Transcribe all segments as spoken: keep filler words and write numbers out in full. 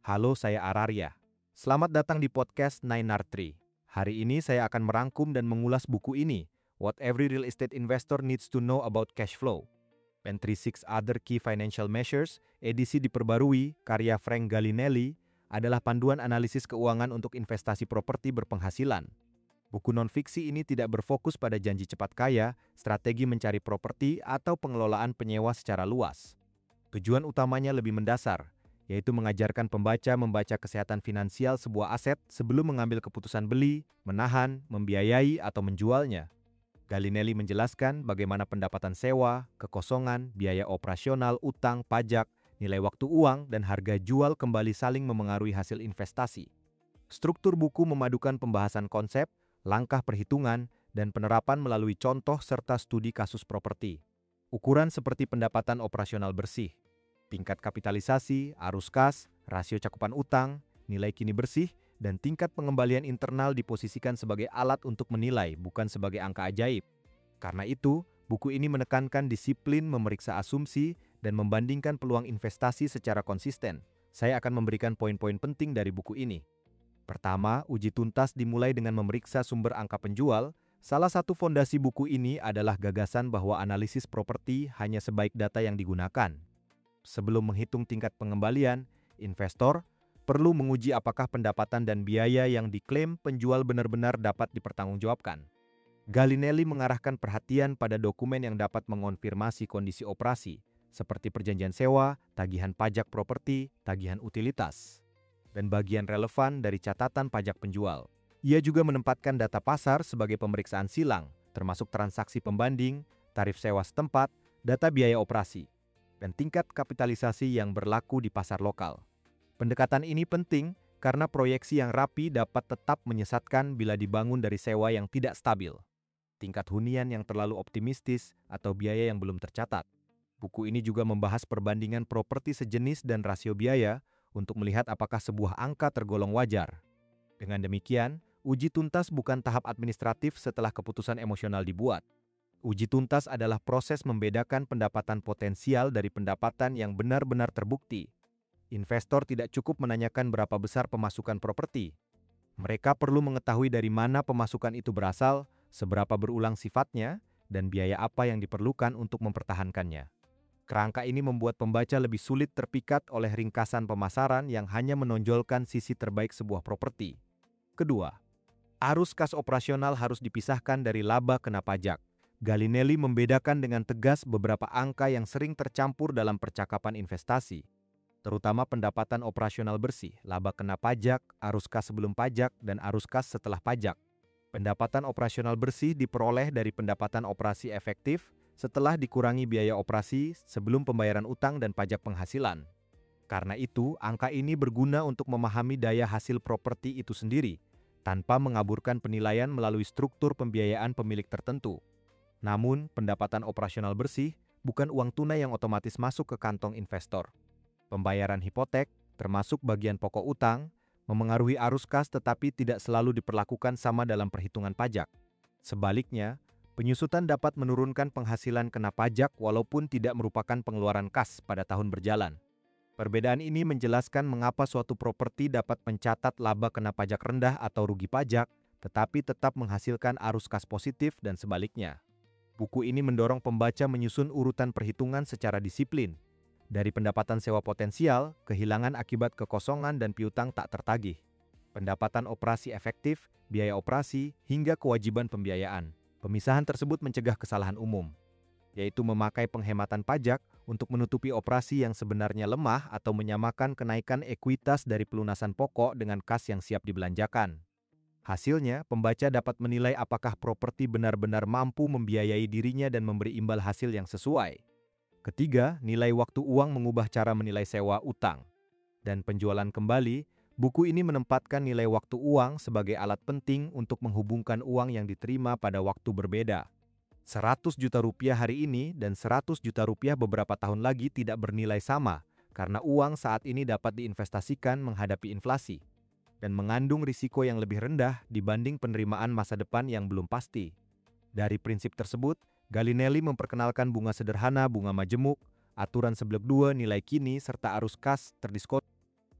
Halo, saya Araria. Selamat datang di podcast Nine R Tree. Hari ini saya akan merangkum dan mengulas buku ini, What Every Real Estate Investor Needs to Know About Cash Flow, and thirty-six Other Key Financial Measures, edisi diperbarui, karya Frank Gallinelli, adalah panduan analisis keuangan untuk investasi properti berpenghasilan. Buku non-fiksi ini tidak berfokus pada janji cepat kaya, strategi mencari properti, atau pengelolaan penyewa secara luas. Tujuan utamanya lebih mendasar, yaitu mengajarkan pembaca membaca kesehatan finansial sebuah aset sebelum mengambil keputusan beli, menahan, membiayai, atau menjualnya. Gallinelli menjelaskan bagaimana pendapatan sewa, kekosongan, biaya operasional, utang, pajak, nilai waktu uang, dan harga jual kembali saling memengaruhi hasil investasi. Struktur buku memadukan pembahasan konsep, langkah perhitungan, dan penerapan melalui contoh serta studi kasus properti. Ukuran seperti pendapatan operasional bersih, tingkat kapitalisasi, arus kas, rasio cakupan utang, nilai kini bersih, dan tingkat pengembalian internal diposisikan sebagai alat untuk menilai, bukan sebagai angka ajaib. Karena itu, buku ini menekankan disiplin memeriksa asumsi dan membandingkan peluang investasi secara konsisten. Saya akan memberikan poin-poin penting dari buku ini. Pertama, uji tuntas dimulai dengan memeriksa sumber angka penjual. Salah satu fondasi buku ini adalah gagasan bahwa analisis properti hanya sebaik data yang digunakan. Sebelum menghitung tingkat pengembalian, investor perlu menguji apakah pendapatan dan biaya yang diklaim penjual benar-benar dapat dipertanggungjawabkan. Gallinelli mengarahkan perhatian pada dokumen yang dapat mengonfirmasi kondisi operasi, seperti perjanjian sewa, tagihan pajak properti, tagihan utilitas, dan bagian relevan dari catatan pajak penjual. Ia juga menempatkan data pasar sebagai pemeriksaan silang, termasuk transaksi pembanding, tarif sewa setempat, data biaya operasi, dan tingkat kapitalisasi yang berlaku di pasar lokal. Pendekatan ini penting karena proyeksi yang rapi dapat tetap menyesatkan bila dibangun dari sewa yang tidak stabil, tingkat hunian yang terlalu optimistis, atau biaya yang belum tercatat. Buku ini juga membahas perbandingan properti sejenis dan rasio biaya untuk melihat apakah sebuah angka tergolong wajar. Dengan demikian, uji tuntas bukan tahap administratif setelah keputusan emosional dibuat. Uji tuntas adalah proses membedakan pendapatan potensial dari pendapatan yang benar-benar terbukti. Investor tidak cukup menanyakan berapa besar pemasukan properti. Mereka perlu mengetahui dari mana pemasukan itu berasal, seberapa berulang sifatnya, dan biaya apa yang diperlukan untuk mempertahankannya. Kerangka ini membuat pembaca lebih sulit terpikat oleh ringkasan pemasaran yang hanya menonjolkan sisi terbaik sebuah properti. Kedua, arus kas operasional harus dipisahkan dari laba kena pajak. Gallinelli membedakan dengan tegas beberapa angka yang sering tercampur dalam percakapan investasi, terutama pendapatan operasional bersih, laba kena pajak, arus kas sebelum pajak, dan arus kas setelah pajak. Pendapatan operasional bersih diperoleh dari pendapatan operasi efektif setelah dikurangi biaya operasi sebelum pembayaran utang dan pajak penghasilan. Karena itu, angka ini berguna untuk memahami daya hasil properti itu sendiri, tanpa mengaburkan penilaian melalui struktur pembiayaan pemilik tertentu. Namun, pendapatan operasional bersih bukan uang tunai yang otomatis masuk ke kantong investor. Pembayaran hipotek, termasuk bagian pokok utang, memengaruhi arus kas tetapi tidak selalu diperlakukan sama dalam perhitungan pajak. Sebaliknya, penyusutan dapat menurunkan penghasilan kena pajak walaupun tidak merupakan pengeluaran kas pada tahun berjalan. Perbedaan ini menjelaskan mengapa suatu properti dapat mencatat laba kena pajak rendah atau rugi pajak, tetapi tetap menghasilkan arus kas positif dan sebaliknya. Buku ini mendorong pembaca menyusun urutan perhitungan secara disiplin, dari pendapatan sewa potensial, kehilangan akibat kekosongan dan piutang tak tertagih, pendapatan operasi efektif, biaya operasi, hingga kewajiban pembiayaan. Pemisahan tersebut mencegah kesalahan umum, yaitu memakai penghematan pajak untuk menutupi operasi yang sebenarnya lemah atau menyamakan kenaikan ekuitas dari pelunasan pokok dengan kas yang siap dibelanjakan. Hasilnya, pembaca dapat menilai apakah properti benar-benar mampu membiayai dirinya dan memberi imbal hasil yang sesuai. Ketiga, nilai waktu uang mengubah cara menilai sewa utang dan penjualan kembali. Buku ini menempatkan nilai waktu uang sebagai alat penting untuk menghubungkan uang yang diterima pada waktu berbeda. seratus juta rupiah hari ini dan seratus juta rupiah beberapa tahun lagi tidak bernilai sama, karena uang saat ini dapat diinvestasikan menghadapi inflasi dan mengandung risiko yang lebih rendah dibanding penerimaan masa depan yang belum pasti. Dari prinsip tersebut, Gallinelli memperkenalkan bunga sederhana, bunga majemuk, aturan seblek dua, nilai kini, serta arus kas terdiskon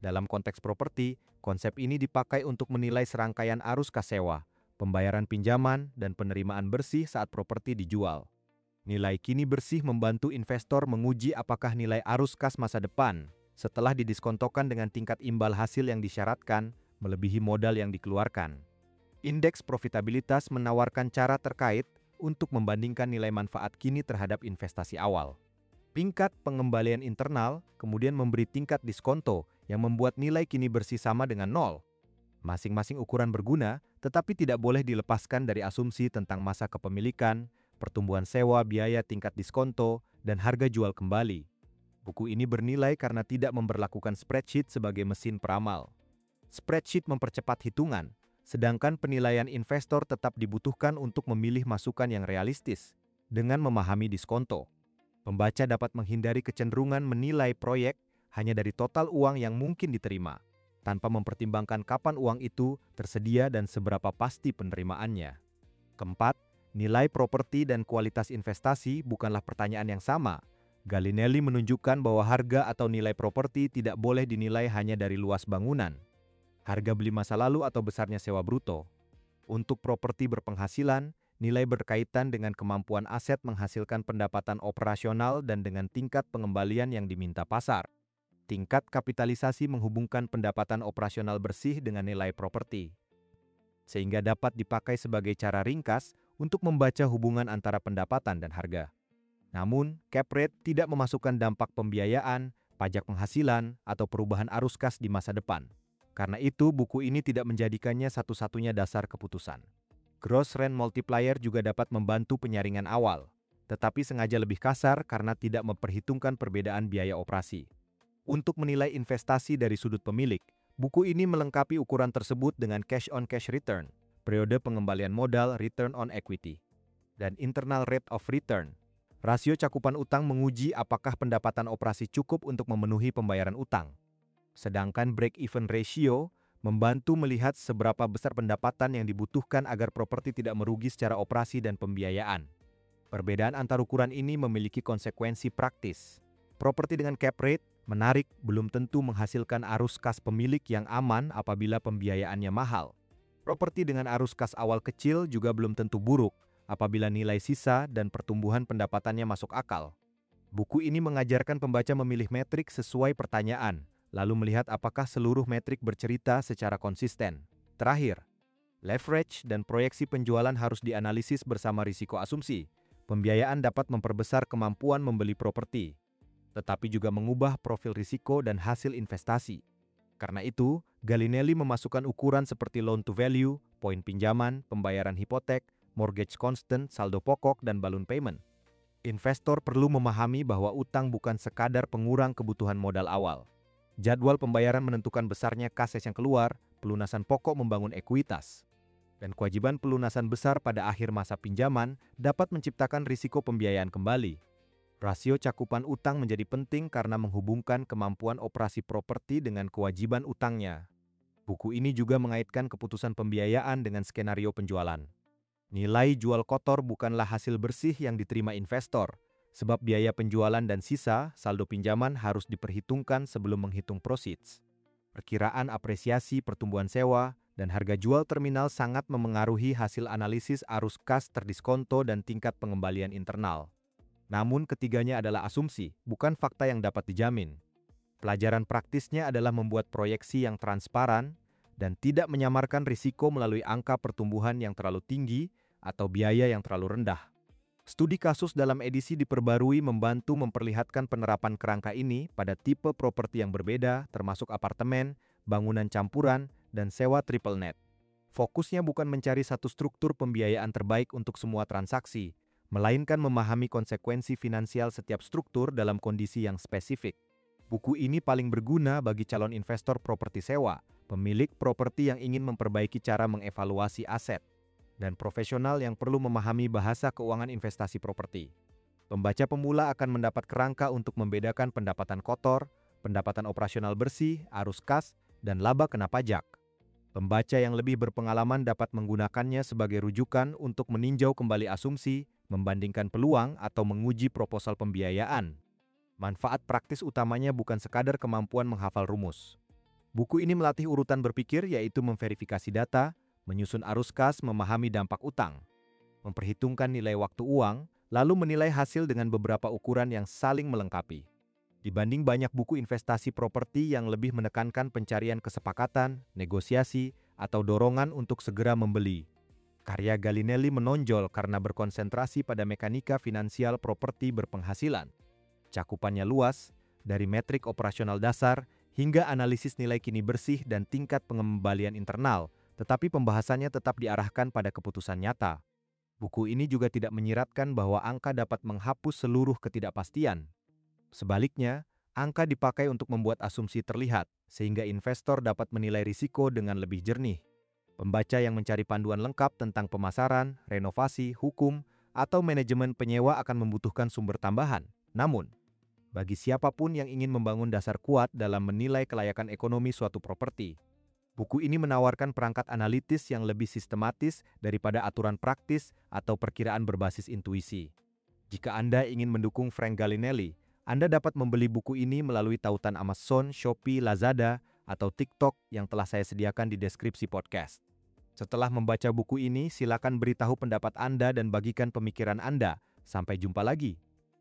Dalam konteks properti, konsep ini dipakai untuk menilai serangkaian arus kas sewa, pembayaran pinjaman, dan penerimaan bersih saat properti dijual. Nilai kini bersih membantu investor menguji apakah nilai arus kas masa depan setelah didiskontokan dengan tingkat imbal hasil yang disyaratkan melebihi modal yang dikeluarkan. Indeks profitabilitas menawarkan cara terkait untuk membandingkan nilai manfaat kini terhadap investasi awal. Tingkat pengembalian internal kemudian memberi tingkat diskonto yang membuat nilai kini bersih sama dengan nol. Masing-masing ukuran berguna, tetapi tidak boleh dilepaskan dari asumsi tentang masa kepemilikan, pertumbuhan sewa, biaya tingkat diskonto, dan harga jual kembali. Buku ini bernilai karena tidak memberlakukan spreadsheet sebagai mesin peramal. Spreadsheet mempercepat hitungan, sedangkan penilaian investor tetap dibutuhkan untuk memilih masukan yang realistis dengan memahami diskonto. Pembaca dapat menghindari kecenderungan menilai proyek hanya dari total uang yang mungkin diterima, tanpa mempertimbangkan kapan uang itu tersedia dan seberapa pasti penerimaannya. Keempat, nilai properti dan kualitas investasi bukanlah pertanyaan yang sama. Gallinelli menunjukkan bahwa harga atau nilai properti tidak boleh dinilai hanya dari luas bangunan, harga beli masa lalu atau besarnya sewa bruto. Untuk properti berpenghasilan, nilai berkaitan dengan kemampuan aset menghasilkan pendapatan operasional dan dengan tingkat pengembalian yang diminta pasar. Tingkat kapitalisasi menghubungkan pendapatan operasional bersih dengan nilai properti, sehingga dapat dipakai sebagai cara ringkas untuk membaca hubungan antara pendapatan dan harga. Namun, cap rate tidak memasukkan dampak pembiayaan, pajak penghasilan, atau perubahan arus kas di masa depan. Karena itu, buku ini tidak menjadikannya satu-satunya dasar keputusan. Gross rent multiplier juga dapat membantu penyaringan awal, tetapi sengaja lebih kasar karena tidak memperhitungkan perbedaan biaya operasi. Untuk menilai investasi dari sudut pemilik, buku ini melengkapi ukuran tersebut dengan cash on cash return, periode pengembalian modal return on equity, dan internal rate of return. Rasio cakupan utang menguji apakah pendapatan operasi cukup untuk memenuhi pembayaran utang. Sedangkan break-even ratio membantu melihat seberapa besar pendapatan yang dibutuhkan agar properti tidak merugi secara operasi dan pembiayaan. Perbedaan antar ukuran ini memiliki konsekuensi praktis. Properti dengan cap rate menarik belum tentu menghasilkan arus kas pemilik yang aman apabila pembiayaannya mahal. Properti dengan arus kas awal kecil juga belum tentu buruk apabila nilai sisa dan pertumbuhan pendapatannya masuk akal. Buku ini mengajarkan pembaca memilih metrik sesuai pertanyaan, lalu melihat apakah seluruh metrik bercerita secara konsisten. Terakhir, leverage dan proyeksi penjualan harus dianalisis bersama risiko asumsi. Pembiayaan dapat memperbesar kemampuan membeli properti, tetapi juga mengubah profil risiko dan hasil investasi. Karena itu, Gallinelli memasukkan ukuran seperti loan to value, poin pinjaman, pembayaran hipotek, mortgage constant, saldo pokok, dan balloon payment. Investor perlu memahami bahwa utang bukan sekadar pengurang kebutuhan modal awal. Jadwal pembayaran menentukan besarnya kas yang keluar, pelunasan pokok membangun ekuitas, dan kewajiban pelunasan besar pada akhir masa pinjaman dapat menciptakan risiko pembiayaan kembali. Rasio cakupan utang menjadi penting karena menghubungkan kemampuan operasi properti dengan kewajiban utangnya. Buku ini juga mengaitkan keputusan pembiayaan dengan skenario penjualan. Nilai jual kotor bukanlah hasil bersih yang diterima investor, sebab biaya penjualan dan sisa saldo pinjaman harus diperhitungkan sebelum menghitung proceeds. Perkiraan apresiasi pertumbuhan sewa dan harga jual terminal sangat memengaruhi hasil analisis arus kas terdiskonto dan tingkat pengembalian internal. Namun ketiganya adalah asumsi, bukan fakta yang dapat dijamin. Pelajaran praktisnya adalah membuat proyeksi yang transparan dan tidak menyamarkan risiko melalui angka pertumbuhan yang terlalu tinggi atau biaya yang terlalu rendah. Studi kasus dalam edisi diperbarui membantu memperlihatkan penerapan kerangka ini pada tipe properti yang berbeda, termasuk apartemen, bangunan campuran, dan sewa triple net. Fokusnya bukan mencari satu struktur pembiayaan terbaik untuk semua transaksi, melainkan memahami konsekuensi finansial setiap struktur dalam kondisi yang spesifik. Buku ini paling berguna bagi calon investor properti sewa, pemilik properti yang ingin memperbaiki cara mengevaluasi aset, dan profesional yang perlu memahami bahasa keuangan investasi properti. Pembaca pemula akan mendapat kerangka untuk membedakan pendapatan kotor, pendapatan operasional bersih, arus kas, dan laba kena pajak. Pembaca yang lebih berpengalaman dapat menggunakannya sebagai rujukan untuk meninjau kembali asumsi, membandingkan peluang, atau menguji proposal pembiayaan. Manfaat praktis utamanya bukan sekadar kemampuan menghafal rumus. Buku ini melatih urutan berpikir, yaitu memverifikasi data, menyusun arus kas, memahami dampak utang, memperhitungkan nilai waktu uang, lalu menilai hasil dengan beberapa ukuran yang saling melengkapi. Dibanding banyak buku investasi properti yang lebih menekankan pencarian kesepakatan, negosiasi, atau dorongan untuk segera membeli, karya Gallinelli menonjol karena berkonsentrasi pada mekanika finansial properti berpenghasilan. Cakupannya luas, dari metrik operasional dasar hingga analisis nilai kini bersih dan tingkat pengembalian internal, tetapi pembahasannya tetap diarahkan pada keputusan nyata. Buku ini juga tidak menyiratkan bahwa angka dapat menghapus seluruh ketidakpastian. Sebaliknya, angka dipakai untuk membuat asumsi terlihat, sehingga investor dapat menilai risiko dengan lebih jernih. Pembaca yang mencari panduan lengkap tentang pemasaran, renovasi, hukum, atau manajemen penyewa akan membutuhkan sumber tambahan. Namun, bagi siapapun yang ingin membangun dasar kuat dalam menilai kelayakan ekonomi suatu properti, buku ini menawarkan perangkat analitis yang lebih sistematis daripada aturan praktis atau perkiraan berbasis intuisi. Jika Anda ingin mendukung Frank Gallinelli, Anda dapat membeli buku ini melalui tautan Amazon, Shopee, Lazada, atau TikTok yang telah saya sediakan di deskripsi podcast. Setelah membaca buku ini, silakan beritahu pendapat Anda dan bagikan pemikiran Anda. Sampai jumpa lagi.